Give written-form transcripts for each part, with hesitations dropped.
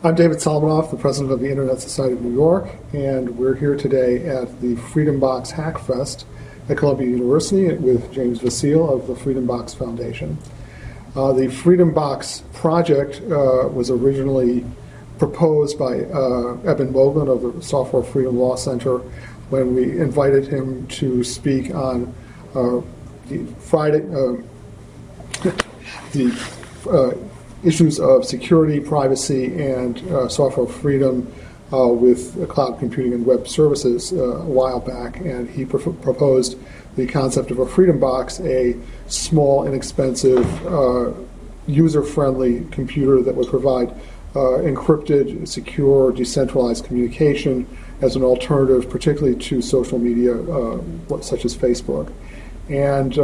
I'm David Solomonoff, the president of the Internet Society of New York, and we're here today at the Freedom Box Hack Fest at Columbia University with James Vasile of the Freedom Box Foundation. The Freedom Box project was originally proposed by Eben Moglen of the Software Freedom Law Center when we invited him to speak on the issues of security, privacy, and software freedom with cloud computing and web services a while back, and he proposed the concept of a Freedom Box, a small, inexpensive, user-friendly computer that would provide encrypted, secure, decentralized communication as an alternative, particularly to social media such as Facebook. And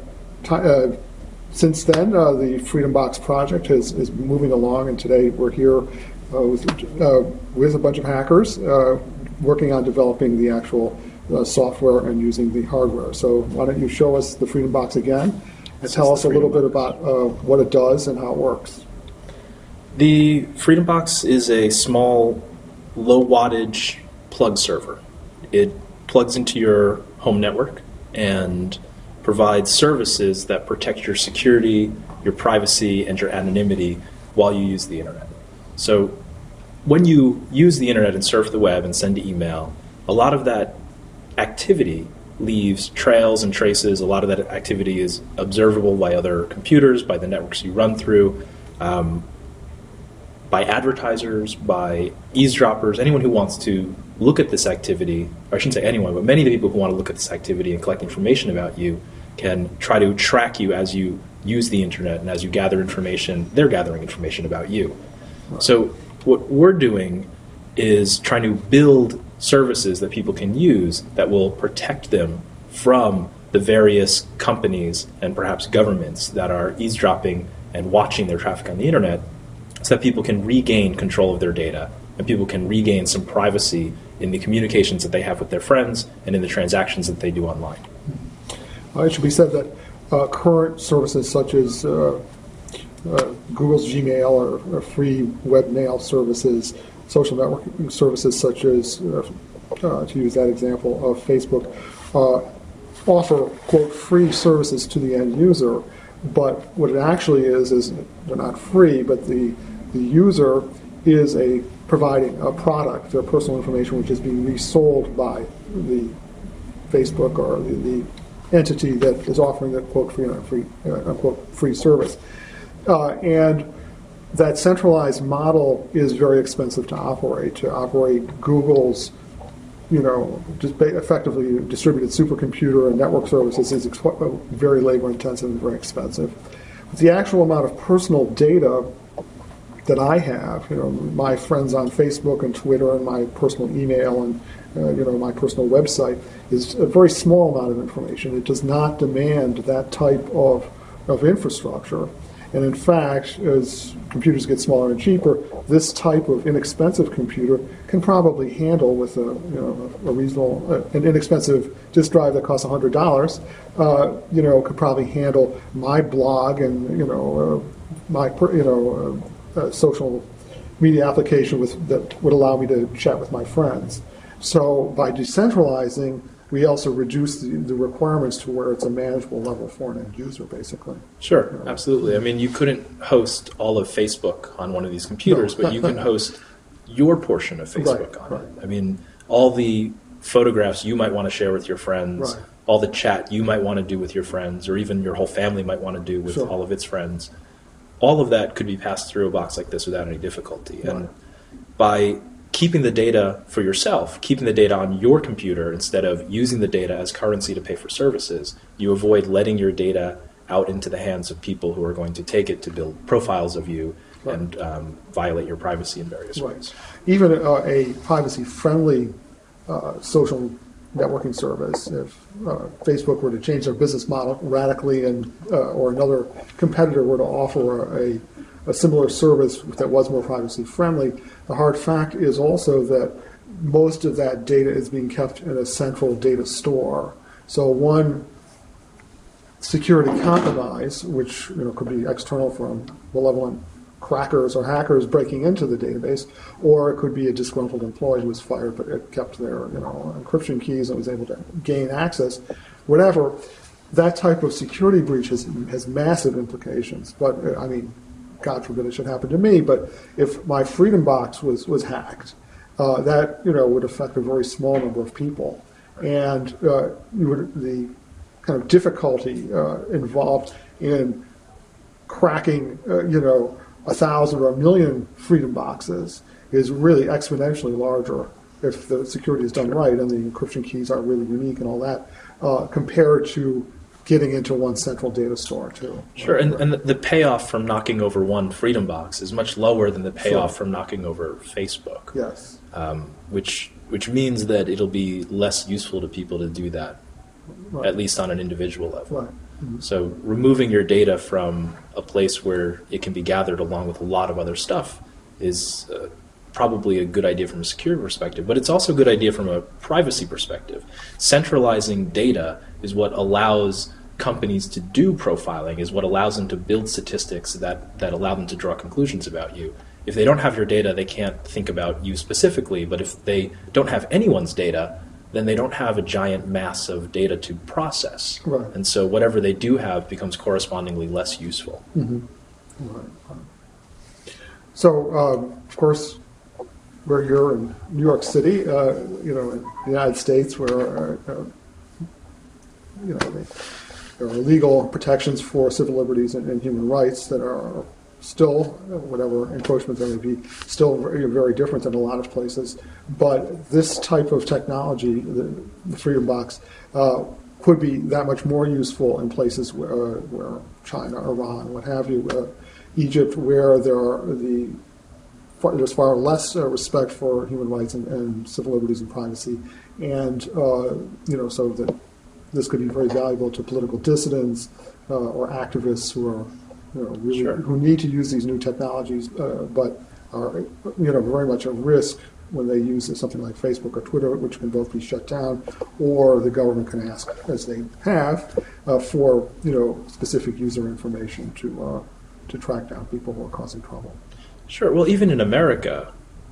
since then, the Freedom Box project is moving along, and today we're here with a bunch of hackers working on developing the actual software and using the hardware. So why don't you show us the Freedom Box again and tell us a little bit about what it does and how it works. The Freedom Box is a small, low-wattage plug server. It plugs into your home network and provides services that protect your security, your privacy, and your anonymity while you use the internet. So when you use the internet and surf the web and send email, a lot of that activity leaves trails and traces. A lot of that activity is observable by other computers, by the networks you run through, by advertisers, by eavesdroppers, anyone who wants to look at this activity, or I shouldn't say anyone, but many of the people who want to look at this activity and collect information about you can try to track you as you use the internet, and as you gather information, they're gathering information about you. So what we're doing is trying to build services that people can use that will protect them from the various companies and perhaps governments that are eavesdropping and watching their traffic on the internet, so that people can regain control of their data and people can regain some privacy in the communications that they have with their friends and in the transactions that they do online. It should be said that current services such as Google's Gmail or free web mail services, social networking services such as, to use that example, of Facebook, offer, quote, free services to the end user. But what it actually is they're not free, but the user is providing a product, their personal information, which is being resold by the Facebook or the entity that is offering that quote free service, and that centralized model is very expensive to operate. To operate Google's, just effectively distributed supercomputer and network services is very labor intensive and very expensive. But the actual amount of personal data that I have, my friends on Facebook and Twitter and my personal email and my personal website, is a very small amount of information. It does not demand that type of infrastructure. And in fact, as computers get smaller and cheaper, this type of inexpensive computer can probably handle with a reasonable, an inexpensive disk drive that costs $100, could probably handle my blog and my social media application that would allow me to chat with my friends. So by decentralizing, we also reduce the requirements to where it's a manageable level for an end user, basically. Sure, absolutely. I mean, you couldn't host all of Facebook on one of these computers, but you can host your portion of Facebook on it. I mean, all the photographs you might want to share with your friends, all the chat you might want to do with your friends, or even your whole family might want to do with all of its friends, all of that could be passed through a box like this without any difficulty. And by keeping the data for yourself, keeping the data on your computer instead of using the data as currency to pay for services, you avoid letting your data out into the hands of people who are going to take it to build profiles of you and violate your privacy in various ways. Even a privacy-friendly social networking service, if Facebook were to change their business model radically and or another competitor were to offer a similar service that was more privacy-friendly, the hard fact is also that most of that data is being kept in a central data store. So one security compromise, which could be external from malevolent crackers or hackers breaking into the database, or it could be a disgruntled employee who was fired but it kept their encryption keys and was able to gain access. Whatever, that type of security breach has massive implications. But I mean, God forbid it should happen to me. But if my Freedom Box was hacked, that would affect a very small number of people, and the kind of difficulty involved in cracking 1,000 or 1,000,000 Freedom Boxes is really exponentially larger if the security is done right and the encryption keys are really unique and all that, compared to getting into one central data store too. Sure, and the payoff from knocking over one Freedom Box is much lower than the payoff from knocking over Facebook. Yes. Which means that it'll be less useful to people to do that, Right. at least on an individual level. Right. Mm-hmm. So removing your data from a place where it can be gathered along with a lot of other stuff is probably a good idea from a security perspective, but it's also a good idea from a privacy perspective. Centralizing data is what allows companies to do profiling, is what allows them to build statistics that allow them to draw conclusions about you. If they don't have your data, they can't think about you specifically, but if they don't have anyone's data, then they don't have a giant mass of data to process. Right. And so whatever they do have becomes correspondingly less useful. Mm-hmm. Right. So, of course, we're here in New York City, in the United States, where there are legal protections for civil liberties and human rights that are still, whatever encroachment there may be, still very, very different than a lot of places. But this type of technology, the Freedom Box, could be that much more useful in places where China, Iran, what have you, Egypt, where there's far less respect for human rights and civil liberties and privacy, and so that this could be very valuable to political dissidents or activists who are really, Sure. who need to use these new technologies, but are very much at risk when they use something like Facebook or Twitter, which can both be shut down, or the government can ask, as they have, for specific user information to track down people who are causing trouble. Sure. Well, even in America,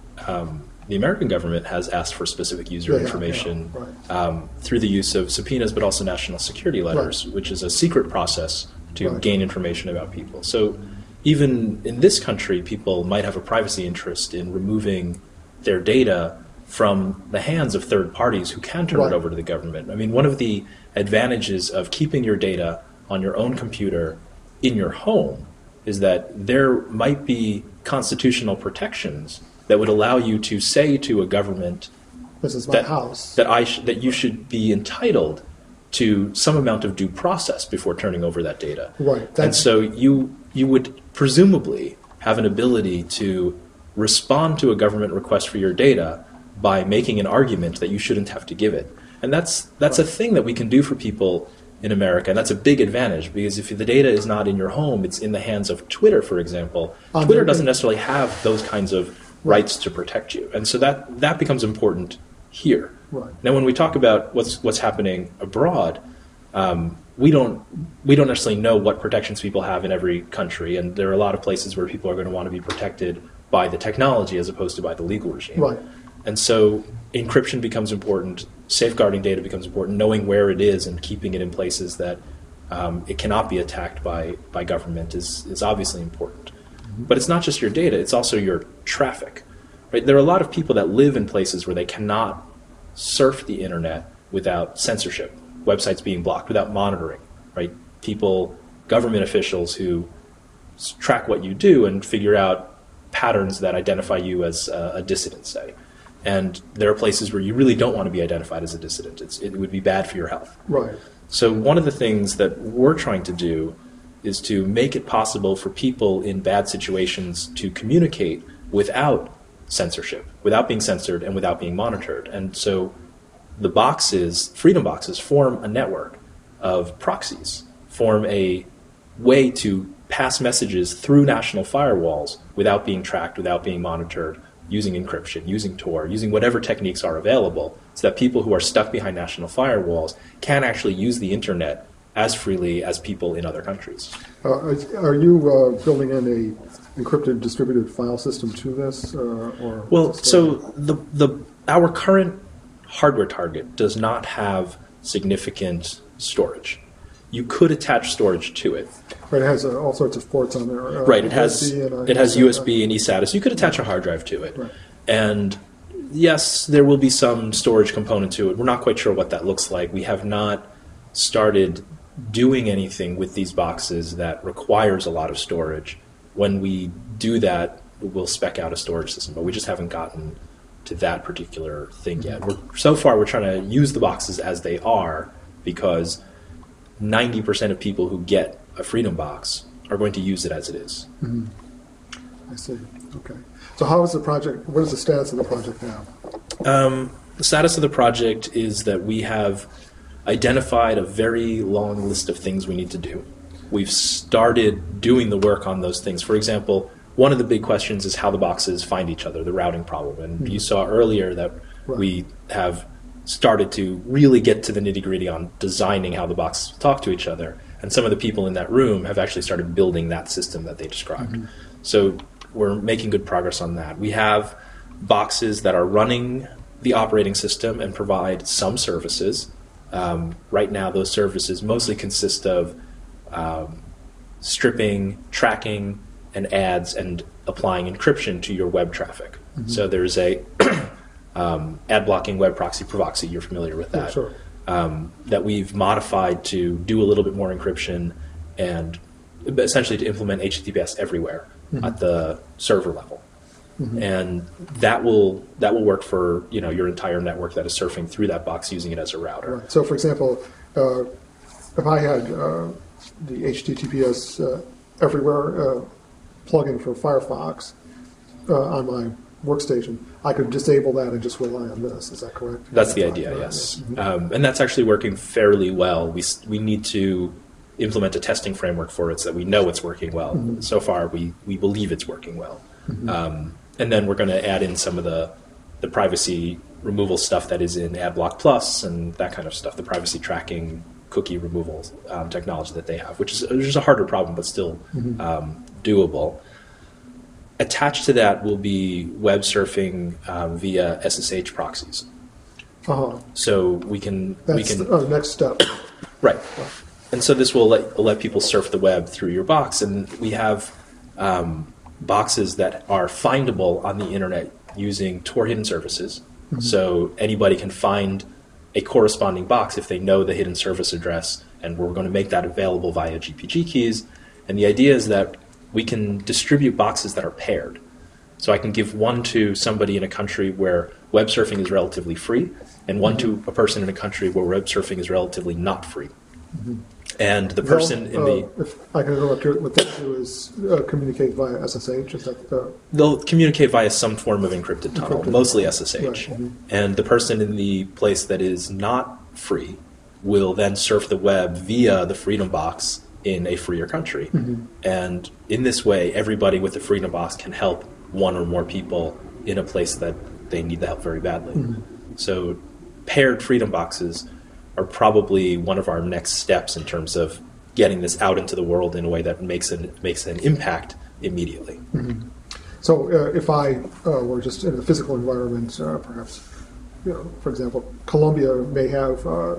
the American government has asked for specific user information right. Through the use of subpoenas, but also national security letters, Right. which is a secret process to Right. gain information about people. So even in this country, people might have a privacy interest in removing their data from the hands of third parties who can turn Right. it over to the government. I mean, one of the advantages of keeping your data on your own computer in your home is that there might be constitutional protections that would allow you to say to a government This is my house. that you should be entitled to some amount of due process before turning over that data. Right. And so you would presumably have an ability to respond to a government request for your data by making an argument that you shouldn't have to give it. And that's a thing that we can do for people in America, and that's a big advantage, because if the data is not in your home, it's in the hands of Twitter, for example. Twitter doesn't necessarily have those kinds of rights to protect you. And so that becomes important here. Right. Now, when we talk about what's happening abroad, we don't necessarily know what protections people have in every country, and there are a lot of places where people are going to want to be protected by the technology as opposed to by the legal regime. Right. And so encryption becomes important, safeguarding data becomes important, knowing where it is and keeping it in places that it cannot be attacked by government is obviously important. Mm-hmm. But it's not just your data, it's also your traffic. Right? There are a lot of people that live in places where they cannot surf the internet without censorship, websites being blocked, without monitoring. Right? People, government officials who track what you do and figure out patterns that identify you as a dissident, say. And there are places where you really don't want to be identified as a dissident. It would be bad for your health. Right. So one of the things that we're trying to do is to make it possible for people in bad situations to communicate without censorship, without being censored and without being monitored. And so the Freedom Boxes, form a network of proxies, form a way to pass messages through national firewalls without being tracked, without being monitored, using encryption, using Tor, using whatever techniques are available, so that people who are stuck behind national firewalls can actually use the internet as freely as people in other countries. Are you building in a encrypted distributed file system to this? Or Well, so our current hardware target does not have significant storage. You could attach storage to it. Right, it has all sorts of ports on there. Right, it has USB and eSATA. So you could attach a hard drive to it. Right. And yes, there will be some storage component to it. We're not quite sure what that looks like. We have not started doing anything with these boxes that requires a lot of storage. When we do that, we'll spec out a storage system, but we just haven't gotten to that particular thing yet. So far, we're trying to use the boxes as they are because 90% of people who get a Freedom Box are going to use it as it is. Mm-hmm. I see. Okay. So how is the project, what is the status of the project now? The status of the project is that we have identified a very long list of things we need to do. We've started doing the work on those things. For example, one of the big questions is how the boxes find each other, the routing problem. And you saw earlier that we have started to really get to the nitty-gritty on designing how the boxes talk to each other. And some of the people in that room have actually started building that system that they described. Mm-hmm. So we're making good progress on that. We have boxes that are running the operating system and provide some services. Right now, those services mostly consist of stripping, tracking, and ads, and applying encryption to your web traffic. Mm-hmm. So there's a ad blocking web proxy, Provoxy. You're familiar with that. Yeah, sure. That we've modified to do a little bit more encryption and essentially to implement HTTPS everywhere at the server level. Mm-hmm. And that will work for your entire network that is surfing through that box using it as a router. Right. So, for example, if I had the HTTPS everywhere plugin for Firefox on my workstation, I could disable that and just rely on this. Is that correct? That's the idea, yes. Mm-hmm. And that's actually working fairly well. We need to implement a testing framework for it so that we know it's working well. Mm-hmm. So far, we believe it's working well. Mm-hmm. And then we're going to add in some of the privacy removal stuff that is in AdBlock Plus and that kind of stuff, the privacy tracking, cookie removal technology that they have, which is a harder problem, but still doable. Attached to that will be web surfing via SSH proxies. Uh-huh. So we can the next step. Right. And so this will let people surf the web through your box, and we have boxes that are findable on the internet using Tor hidden services. Mm-hmm. So anybody can find a corresponding box if they know the hidden service address, and we're going to make that available via GPG keys. And the idea is that we can distribute boxes that are paired. So I can give one to somebody in a country where web surfing is relatively free, and one to a person in a country where web surfing is relatively not free. Mm-hmm. And the person if I can interrupt you, what they do is communicate via SSH. Is that they'll communicate via some form of encrypted tunnel, mostly SSH. Right. Mm-hmm. And the person in the place that is not free will then surf the web via the Freedom Box in a freer country. Mm-hmm. And in this way, everybody with the Freedom Box can help one or more people in a place that they need the help very badly. Mm-hmm. So paired Freedom Boxes are probably one of our next steps in terms of getting this out into the world in a way that makes an impact immediately. Mm-hmm. So if I were just in a physical environment, perhaps, for example, Colombia may have,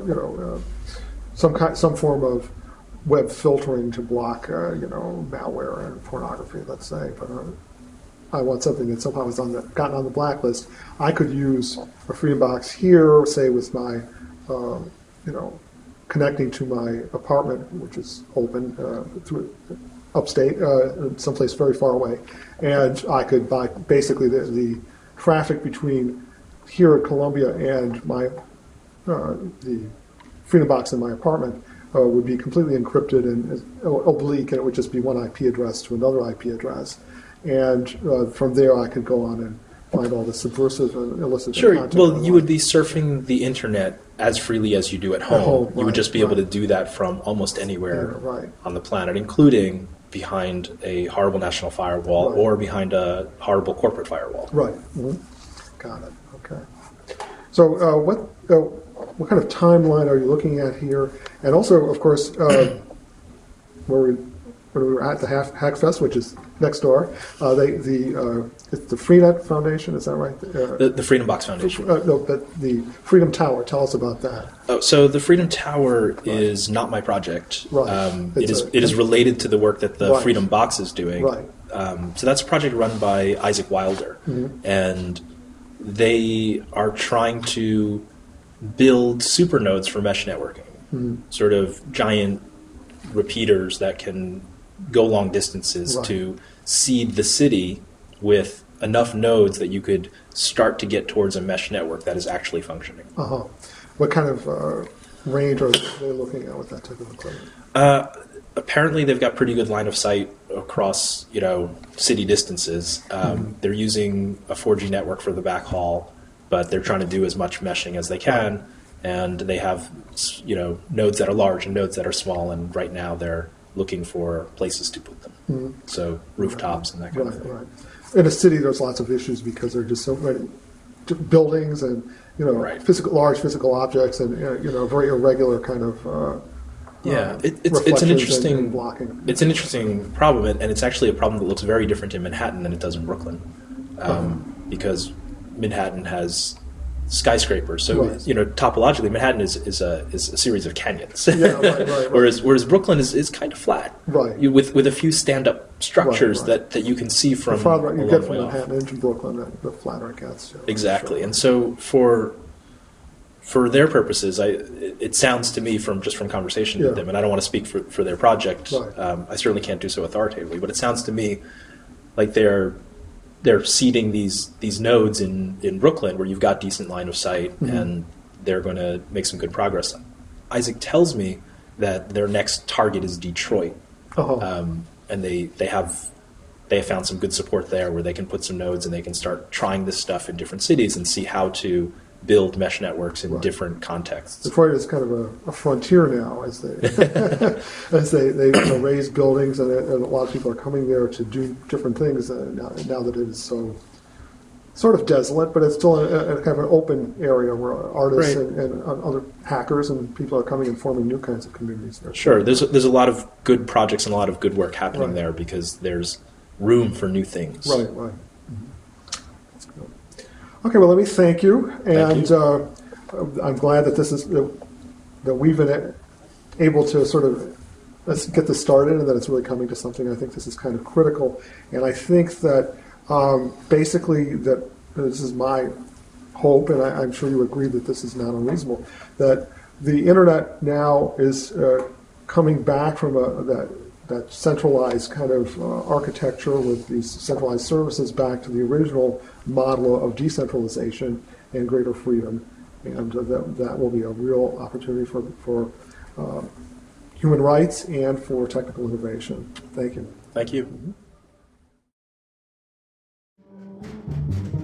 some form of web filtering to block, malware and pornography, let's say, but I want something that somehow has gotten on the blacklist. I could use a Freedom Box here, say with my connecting to my apartment, which is open through upstate, someplace very far away, and I could buy basically the traffic between here at Columbia and my the Freedom Box in my apartment would be completely encrypted and oblique, and it would just be one IP address to another IP address, and from there I could go on and find all the subversive and illicit content. Sure. Well, you would be surfing the internet as freely as you do at home. You would just be able to do that from almost anywhere on the planet, including behind a horrible national firewall or behind a horrible corporate firewall. Right. Mm-hmm. Got it. Okay. So what kind of timeline are you looking at here? And also, of course, where we were at the Hackfest, which is next door, it's the Freenet Foundation, is that right? The Freedom Box Foundation. No, but the Freedom Tower. Tell us about that. Oh, so the Freedom Tower is not my project. Right. It is related to the work that the Right. Freedom Box is doing. Right. So that's a project run by Isaac Wilder, and they are trying to build supernodes for mesh networking, sort of giant repeaters that can go long distances Right. to seed the city with enough nodes that you could start to get towards a mesh network that is actually functioning. Uh-huh. What kind of range are they looking at with that type of equipment? Apparently, they've got pretty good line of sight across, city distances. They're using a 4G network for the backhaul, but they're trying to do as much meshing as they can. And they have, nodes that are large and nodes that are small. And right now, they're looking for places to put them. So rooftops and that kind of thing. Right. In a city, there's lots of issues because there are just so many buildings and Right. large physical objects and very irregular kind of. It's an reflections interesting and blocking. It's an interesting problem, and it's actually a problem that looks very different in Manhattan than it does in Brooklyn, because Manhattan has skyscrapers. So Right. topologically, Manhattan is a series of canyons, Yeah, right. whereas Brooklyn is kind of flat, Right. with a few stand up structures Right. that you can see from The farther a you long get way from off. Manhattan into Brooklyn, the flatter it gets. Yeah, Exactly, sure. and so for their purposes, it sounds to me from conversation with Yeah. them, and I don't want to speak for their project. Right. I certainly can't do so authoritatively, but it sounds to me like they're seeding these nodes in Brooklyn where you've got decent line of sight, and they're going to make some good progress. Isaac tells me that their next target is Detroit, Uh-huh. and they have found some good support there where they can put some nodes and they can start trying this stuff in different cities and see how to build mesh networks in Right. different contexts. Detroit is kind of a frontier now as they raise buildings, and a lot of people are coming there to do different things now that it is so sort of desolate, but it's still a kind of an open area where artists Right. and other hackers and people are coming and forming new kinds of communities there. Sure, there's a lot of good projects and a lot of good work happening Right. there because there's room for new things. Right. That's good. Okay, well, let me thank you, and Thank you. I'm glad that that we've been able to sort of let's get this started, and that it's really coming to something. I think this is kind of critical, and I think that basically that this is my hope, and I'm sure you agree that this is not unreasonable, that the internet now is coming back from that centralized kind of architecture with these centralized services back to the original model of decentralization and greater freedom, and that will be a real opportunity for human rights and for technical innovation. Thank you. Thank you.